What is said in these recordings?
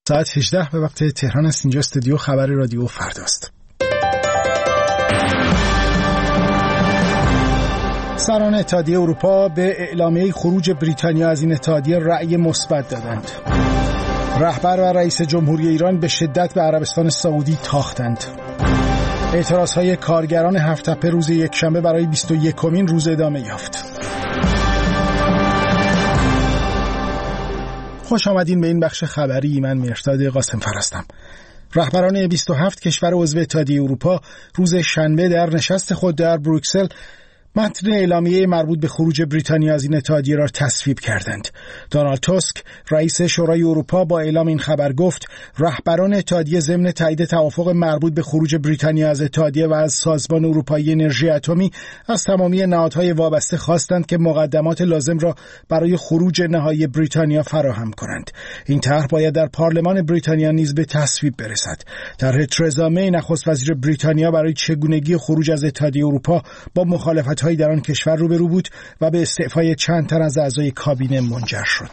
ساعت 18 به وقت تهران است. اینجا استودیو خبر رادیو فرداست. سران اتحادیه اروپا به اعلامیه خروج بریتانیا از این اتحادیه رأی مثبت دادند. رهبر و رئیس جمهوری ایران به شدت به عربستان سعودی تاختند. اعتراضهای کارگران هفت‌تپه روز یکشنبه برای 21مین روز ادامه یافت. خوش آمدین به این بخش خبری. من مهرداد قاسم‌فر هستم. رهبران 27 کشور عضو اتحادیه اروپا روز شنبه در نشست خود در بروکسل متن اعلامیه مربوط به خروج بریتانیا از این اتحادیه را تصویب کردند. دونالد توسک رئیس شورای اروپا با اعلام این خبر گفت رهبران اتحادیه ضمن تایید توافق مربوط به خروج بریتانیا از اتحادیه و از سازمان اروپایی انرژی اتمی از تمامی نهادهای وابسته خواستند که مقدمات لازم را برای خروج نهایی بریتانیا فراهم کنند. این طرح باید در پارلمان بریتانیا نیز به تصویب برسد. طرح ترزا می نخست وزیر بریتانیا برای چگونگی خروج از اتحادیه اروپا با مخالفت‌های در آن کشور روبرو بود و به استعفای چند تن از اعضای کابینه منجر شد.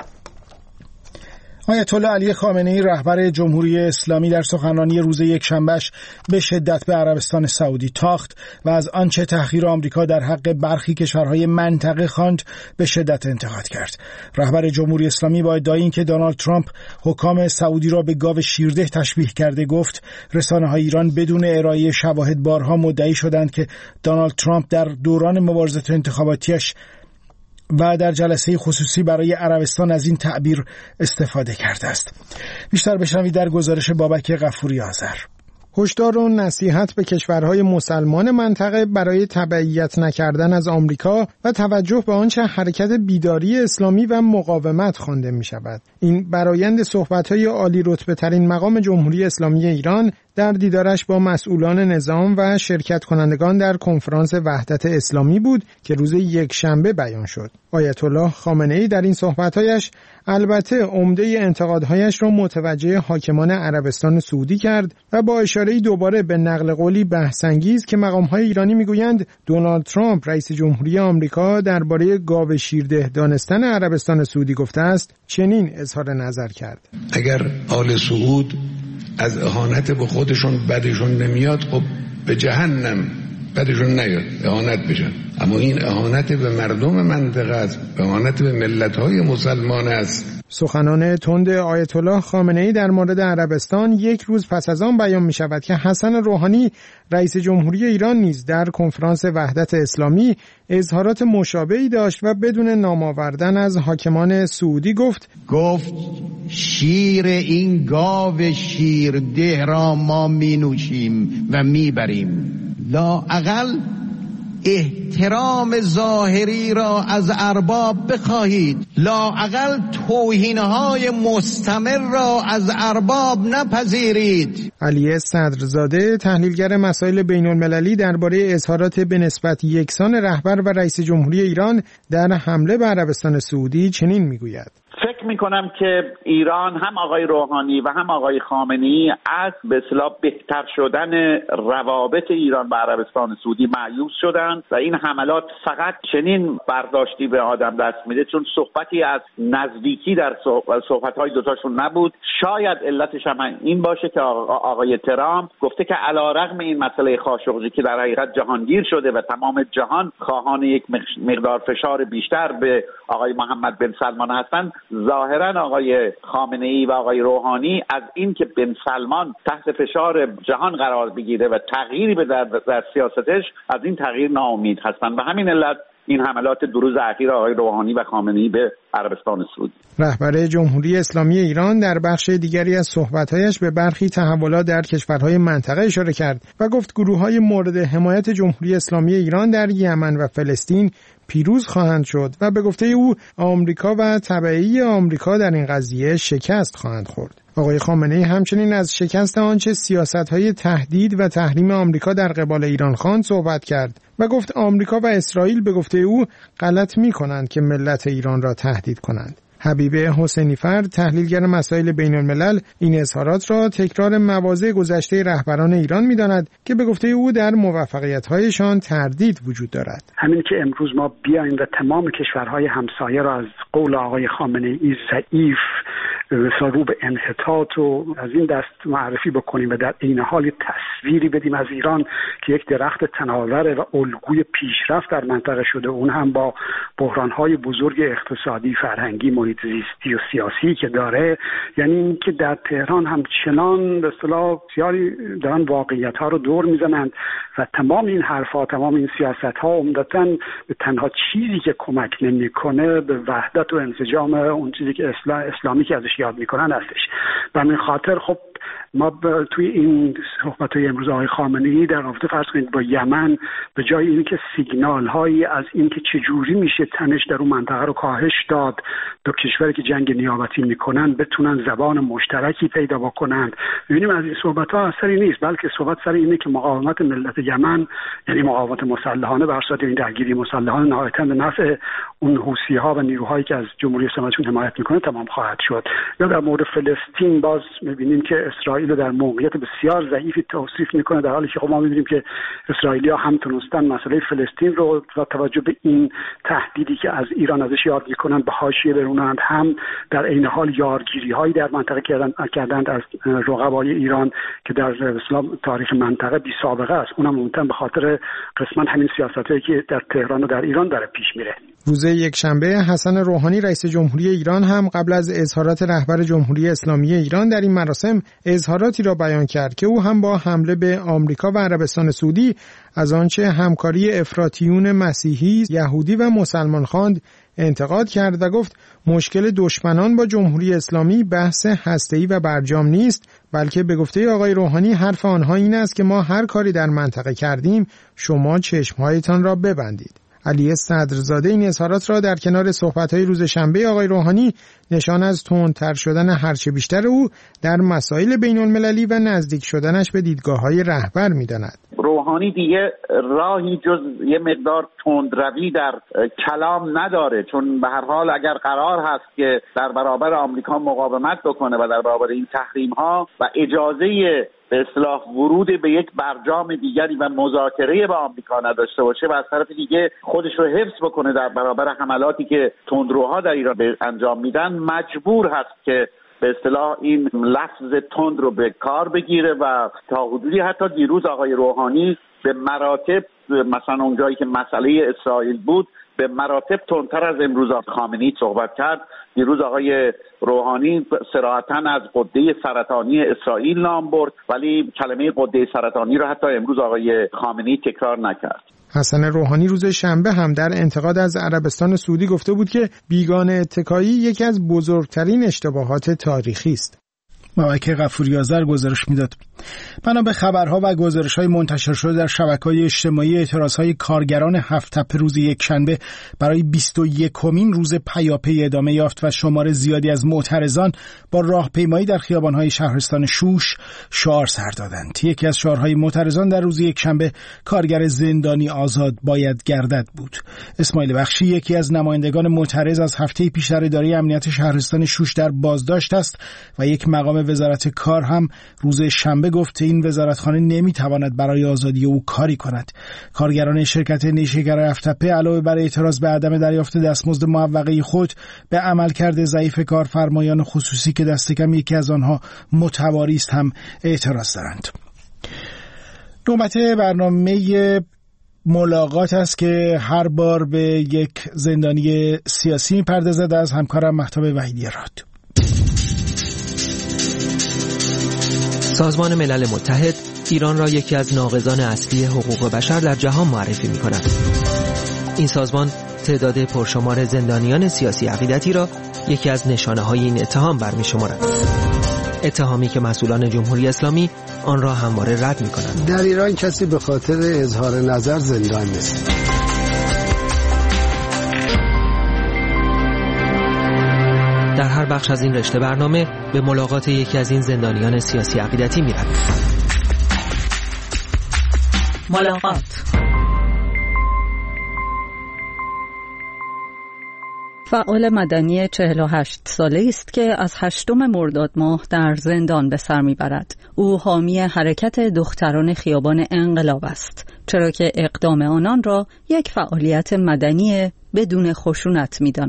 آیت الله علی خامنه‌ای رهبر جمهوری اسلامی در سخنرانی روز یکشنبهش به شدت به عربستان سعودی تاخت و از آنچه تحقیر آمریکا در حق برخی کشورهای منطقه خواند به شدت انتقاد کرد. رهبر جمهوری اسلامی با ادعای اینکه دونالد ترامپ حکام سعودی را به گاو شیرده تشبیه کرده گفت رسانه‌های ایران بدون ارائه شواهد بارها مدعی شدند که دونالد ترامپ در دوران مبارزات انتخاباتیش و در جلسه خصوصی برای عربستان از این تعبیر استفاده کرده است. بیشتر بشنوید در گزارش بابک غفوری آذر. هشدار و نصیحت به کشورهای مسلمان منطقه برای تبعیت نکردن از آمریکا و توجه به آنچه حرکت بیداری اسلامی و مقاومت خوانده می شود. این برآیند صحبت‌های عالی رتبه ترین مقام جمهوری اسلامی ایران در دیدارش با مسئولان نظام و شرکت کنندگان در کنفرانس وحدت اسلامی بود که روز یکشنبه بیان شد. آیت الله خامنه‌ای در این صحبت‌هایش البته عمده انتقادهایش را متوجه حاکمان عربستان سعودی کرد و با اشاره دوباره به نقل قولی بحث‌انگیز که مقام‌های ایرانی می‌گویند دونالد ترامپ رئیس جمهوری آمریکا درباره گاو شیرده دانستن عربستان سعودی گفته است چنین اظهار نظر کرد: اگر آل سعود از اهانت به خودشون بدشون نمیاد، خب به جهنم بدشون نیاد، اهانت بشن. اما این اهانت به مردم منطقه است، اهانت به ملت‌های مسلمان است. سخنان تند آیت الله خامنه‌ای در مورد عربستان یک روز پس از آن بیان می شود که حسن روحانی رئیس جمهوری ایران نیز در کنفرانس وحدت اسلامی اظهارات مشابهی داشت و بدون نام آوردن از حاکمان سعودی گفت شیر این گاو شیرده را ما می نوشیم و می بریم. لااقل احترام ظاهری را از ارباب بخواهید، لااقل توهین‌های مستمر را از ارباب نپذیرید. علی صدرزاده تحلیلگر مسائل بین‌المللی درباره اظهارات به نسبت یکسان رهبر و رئیس جمهوری ایران در حمله به عربستان سعودی چنین میگوید: فکر میکنم که ایران هم آقای روحانی و هم آقای خامنه‌ای از به اصطلاح بهتر شدن روابط ایران با عربستان سعودی مایوس شدند و این حملات فقط چنین برداشتی به آدم دست میده چون صحبتی از نزدیکی در صحبت‌های دوتاشون نبود. شاید علتش هم این باشه که آقای ترامپ گفته که علیرغم این مسئله خاشقچی که در حقیقت جهانگیر شده و تمام جهان خواهان یک مقدار فشار بیشتر به آقای محمد بن سلمان هستند، ظاهرا آقای خامنه‌ای و آقای روحانی از این که بن سلمان تحت فشار جهان قرار بگیره و تغییری به در سیاستش، از این تغییر ناامید هستند و همین علت این حملات دو روز اخیر آقای روحانی و خامنه‌ای به عربستان سعودی. رهبر جمهوری اسلامی ایران در بخش دیگری از صحبت‌هایش به برخی تحولات در کشورهای منطقه اشاره کرد و گفت گروه‌های مورد حمایت جمهوری اسلامی ایران در یمن و فلسطین پیروز خواهند شد و به گفته او آمریکا و تبعی آمریکا در این قضیه شکست خواهند خورد. آقای خامنه‌ای همچنین از شکست آنچه سیاست‌های تهدید و تحریم آمریکا در قبال ایران خواند صحبت کرد و گفت آمریکا و اسرائیل به گفته او غلط می‌کنند که ملت ایران را تهدید کنند. حبیبه حسینی‌فر تحلیلگر مسائل بین‌الملل این اظهارات را تکرار مواضع گذشته رهبران ایران می‌داند که به گفته او در موفقیت‌هایشان تردید وجود دارد. همین که امروز ما بیایم و تمام کشورهای همسایه را از قول آقای خامنه‌ای ضعیف مثلا رو به انحطاط و از این دست معرفی بکنیم و در این حال تصویری بدیم از ایران که یک درخت تناوره و الگوی پیشرفت در منطقه شده، اون هم با بحران‌های بزرگ اقتصادی، فرهنگی، محیط زیستی و سیاسی که داره. یعنی اینکه در تهران همچنان به اصطلاح بسیاری دارن واقعیت‌ها رو دور میزنند و تمام این حرف‌ها، تمام این سیاست‌ها عمدتاً به تنها چیزی که کمک نمی‌کنه به وحدت و انسجام اون چیزی که اسلامی که ازش یاد می‌کنن هستش. به همین خاطر خب ما توی این صحبت‌های امروز آقای خامنه‌ای در رابطه فرض کنید با یمن، به جای اینکه سیگنال‌هایی از اینکه چجوری میشه تنش در اون منطقه رو کاهش داد، دو کشوری که جنگ نیابتی میکنن بتونن زبان مشترکی پیدا بکنند. ببینیم از این صحبت‌ها اثری نیست، بلکه صحبت سر اینه که مقاومت ملت یمن، یعنی مقاومت مسلحانه بر اساس این درگیری مسلحانه، نهایتاً به نفع اون حوثی‌ها و نیروهایی که از جمهوری اسلامی حمایت میکنه تمام خواهد شد. یا در مورد فلسطین باز می‌بینیم که اسرائیل در موقعیت بسیار ضعیفی توصیف میکنه، در حالی که خب ما می‌دونیم که اسرائیلی‌ها هم تونستن مسئله فلسطین رو با توجه به این تهدیدی که از ایران ازش یاد میکنن به حاشیه برونند، هم در عین حال یارگیری‌هایی در منطقه کردند از رقبای ایران که در اسلام تاریخ منطقه بی سابقه است. اونم ممکن به خاطر قسمت همین سیاستایی که در تهران و در ایران داره پیش میره. روز یکشنبه حسن روحانی رئیس جمهوری ایران هم قبل از اظهارات رهبر جمهوری اسلامی ایران در این مراسم اظهاراتی را بیان کرد که او هم با حمله به آمریکا و عربستان سعودی از آنچه همکاری افراطیون مسیحی، یهودی و مسلمان خواند انتقاد کرد و گفت مشکل دشمنان با جمهوری اسلامی بحث هسته‌ای و برجام نیست، بلکه به گفته آقای روحانی حرف آنها این است که ما هر کاری در منطقه کردیم شما چشمهایتان را ببندید. علی صدرزاده این اظهارات را در کنار صحبت‌های روز شنبه آقای روحانی نشان از تندتر شدن هرچه بیشتر او در مسائل بین‌المللی و نزدیک شدنش به دیدگاه‌های رهبر می‌داند. روحانی دیگه راهی جز یه مقدار تندروی در کلام نداره، چون به هر حال اگر قرار هست که در برابر آمریکا مقاومت بکنه و در برابر این تحریم‌ها و اجازه به اصطلاح ورود به یک برجام دیگری و مذاکره با آمریکا نداشته باشه و از طرف دیگه خودش رو حفظ بکنه در برابر حملاتی که تندروها در ایران انجام میدن، مجبور هست که به اصطلاح این لفظ تند رو به کار بگیره و تا حدودی حتی دیروز آقای روحانی به مراتب، مثلا اونجایی که مسئله اسرائیل بود، به مراتب تندتر از امروز خامنه‌ای صحبت کرد. دیروز آقای روحانی صراحتاً از غده سرطانی اسرائیل نام برد، ولی کلمه غده سرطانی رو حتی امروز آقای خامنه‌ای تکرار نکرد. حسن روحانی روز شنبه هم در انتقاد از عربستان سعودی گفته بود که بیگانه اتکایی یکی از بزرگترین اشتباهات تاریخی است. مبارک غفوری آذر گزارش میداد. بنا به خبرها و گزارش‌های منتشر شده در شبکه‌های اجتماعی، اعتراضهای کارگران هفت‌تپه روز یکشنبه برای 21مین روز پیاپی ادامه یافت و شمار زیادی از معترضان با راهپیمایی در خیابان‌های شهرستان شوش شعار سر دادند. یکی از شعارهای معترضان در روز یکشنبه کارگر زندانی آزاد باید گردد بود. اسماعیل بخشی یکی از نمایندگان معترض از هفته پیش در اداره امنیت شهرستان شوش در بازداشت است و یک مقام وزارت کار هم روز شنبه گفته این وزارتخانه نمیتواند برای آزادی او کاری کند. کارگران شرکت نیشکر هفت‌تپه علاوه بر اعتراض به عدم دریافت دستمزد معوقه خود به عملکرد ضعیف کارفرمایان خصوصی که دست کم یکی از آنها متواری است هم اعتراض دارند. نوبت برنامه ملاقات است که هر بار به یک زندانی سیاسی می‌پردازد. از همکارم مهتاب وحیدی راد. سازمان ملل متحد ایران را یکی از ناقضان اصلی حقوق بشر در جهان معرفی می‌کند. این سازمان تعداد پرشمار زندانیان سیاسی عقیدتی را یکی از نشانه‌های این اتهام برمی‌شمارد. اتهامی که مسئولان جمهوری اسلامی آن را همواره رد می‌کنند. در ایران کسی به خاطر اظهار نظر زندان نیست. در هر بخش از این رشته برنامه به ملاقات یکی از این زندانیان سیاسی عقیدتی می‌رویم. ملاقات. فعال مدنی 48 ساله است که از 8 مرداد ماه در زندان به سر میبرد. او حامی حرکت دختران خیابان انقلاب است، چرا که اقدام آنان را یک فعالیت مدنی بدون خشونت می‌داند.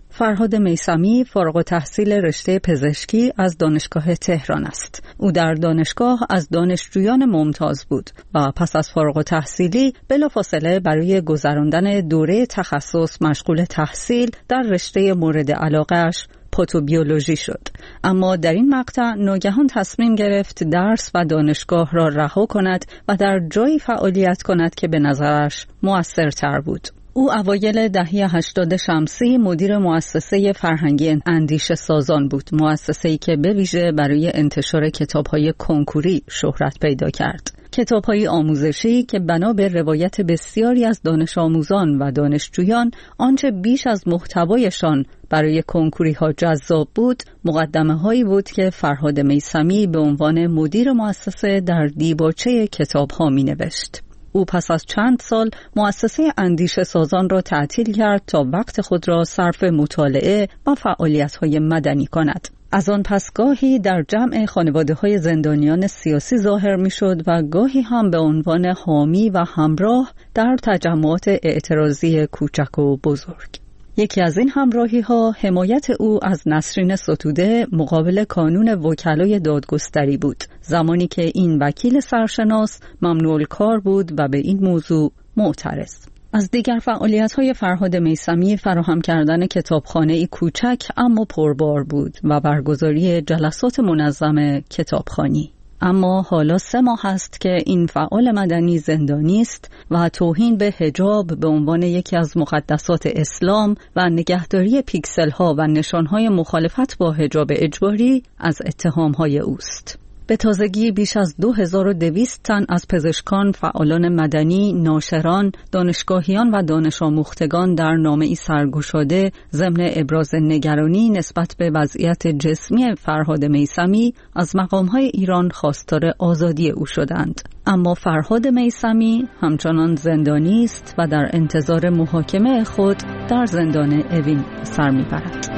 فرهاد میثمی فارغ التحصیل رشته پزشکی از دانشگاه تهران است. او در دانشگاه از دانشجویان ممتاز بود و پس از فارغ التحصیلی بلافاصله برای گذراندن دوره تخصص مشغول تحصیل در رشته مورد علاقه‌اش پاتوبیولوژی شد. اما در این مقطع ناگهان تصمیم گرفت درس و دانشگاه را رها کند و در جایی فعالیت کند که به نظرش مؤثرتر بود. او اوایل دهه 80 شمسی مدیر مؤسسه فرهنگی اندیشه سازان بود، مؤسسه‌ای که به ویژه برای انتشار کتاب‌های کنکوری شهرت پیدا کرد. کتاب‌های آموزشی که بنا به روایت بسیاری از دانش آموزان و دانشجویان آنچه بیش از محتوایشان برای کنکوری‌ها جذاب بود، مقدمه‌هایی بود که فرهاد میثمی به عنوان مدیر مؤسسه در دیباچه کتاب‌ها می‌نوشت. او پس از چند سال مؤسسه اندیشه سازان را تعطیل کرد تا وقت خود را صرف مطالعه و فعالیت‌های مدنی کند. از آن پس گاهی در جمع خانواده‌های زندانیان سیاسی ظاهر می‌شد و گاهی هم به عنوان حامی و همراه در تجمعات اعتراضی کوچک و بزرگ. یکی از این همراهی‌ها حمایت او از نسرین ستوده مقابل کانون وکلای دادگستری بود، زمانی که این وکیل سرشناس ممنوع الکار بود و به این موضوع معترض. از دیگر فعالیت‌های فرهاد میثمی فراهم کردن کتابخانه‌ای کوچک اما پربار بود و برگزاری جلسات منظم کتابخوانی. اما حالا 3 ماه است که این فعال مدنی زندانی است و توهین به حجاب به عنوان یکی از مقدسات اسلام و نگهداری پیکسل‌ها و نشان‌های مخالفت با حجاب اجباری از اتهام‌های اوست. به تازگی بیش از 2200 تن از پزشکان، فعالان مدنی، ناشران، دانشگاهیان و دانش آموختگان در نامه‌ای سرگشاده ضمن ابراز نگرانی نسبت به وضعیت جسمی فرهاد میثمی از مقام‌های ایران خواستار آزادی او شدند. اما فرهاد میثمی همچنان زندانی است و در انتظار محاکمه خود در زندان اوین سر می‌برد.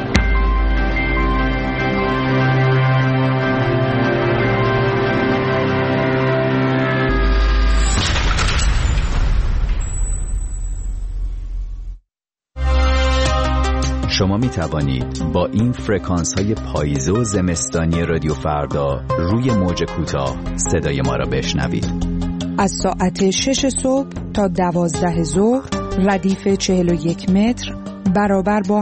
شما می توانید با این فرکانس های پاییزه و زمستانی رادیو فردا روی موج کوتاه صدای ما را بشنوید. از ساعت 6 صبح تا 12 ظهر ردیف 41 متر برابر با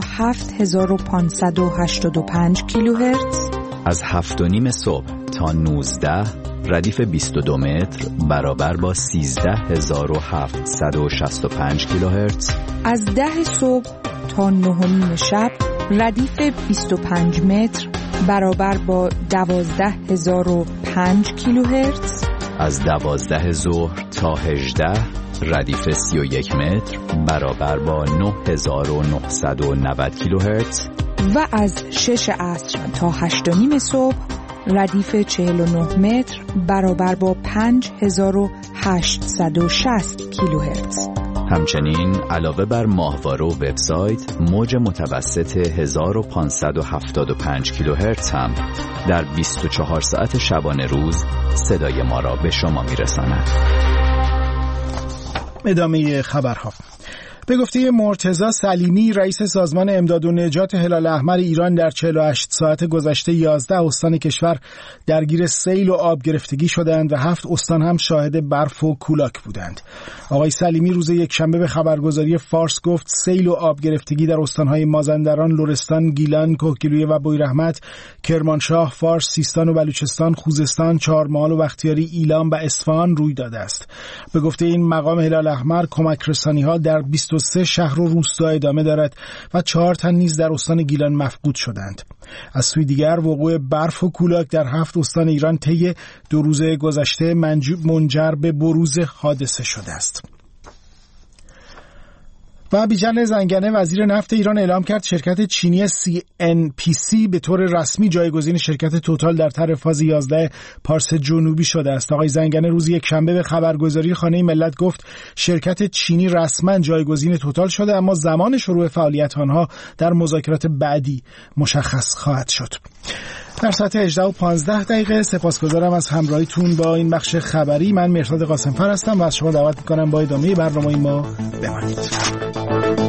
7585 کیلوهرتز. از 7:30 صبح تا 19 ردیف 22 متر برابر با 13765 کیلوهرتز. از 10 صبح تا 9:30 شب ردیف 25 متر برابر با 12005 کیلوهرتز. از 12 ظهر تا 18 ردیف 31 متر برابر با 9990 کیلوهرتز. و از 6 عصر تا 8:30 صبح ردیف 49 متر برابر با 5860 کیلوهرتز. همچنین علاوه بر ماهواره و وبسایت، موج متوسط 1575 کیلوهرتز هم در 24 ساعت شبانه روز صدای ما را به شما میرساند. ادامه خبرها. به گفته مرتضی سلیمی رئیس سازمان امداد و نجات هلال احمر ایران، در 48 ساعت گذشته 11 استان کشور درگیر سیل و آب گرفتگی شدند و 7 استان هم شاهد برف و کولاک بودند. آقای سلیمی روز یکشنبه به خبرگزاری فارس گفت سیل و آب گرفتگی در استانهای مازندران، لرستان، گیلان، کهگیلویه و بویرحمت، کرمانشاه، فارس، سیستان و بلوچستان، خوزستان، چهارمحال و بختیاری، ایلام و اصفهان روی داده است. به گفته این مقام هلال احمر کمک رسانی‌ها در 23 شهر و روستا ادامه دارد و 4 تن نیز در استان گیلان مفقود شدند. از سوی دیگر وقوع برف و کولاک در 7 استان ایران طی 2 روز گذشته منجر به بروز حادثه شده است. و بیژن زنگنه وزیر نفت ایران اعلام کرد شرکت چینی CNPC به طور رسمی جایگزین شرکت توتال در طرح فاز 11 پارس جنوبی شده است. آقای زنگنه روز یکشنبه به خبرگزاری خانه ملت گفت شرکت چینی رسما جایگزین توتال شده، اما زمان شروع فعالیت آنها در مذاکرات بعدی مشخص خواهد شد. در ساعت 18:15 سپاسگزارم از همراهیتون با این بخش خبری. من مهرداد قاسمفر هستم و از شما دعوت می‌کنم با ادامه برنامه ما بمانید.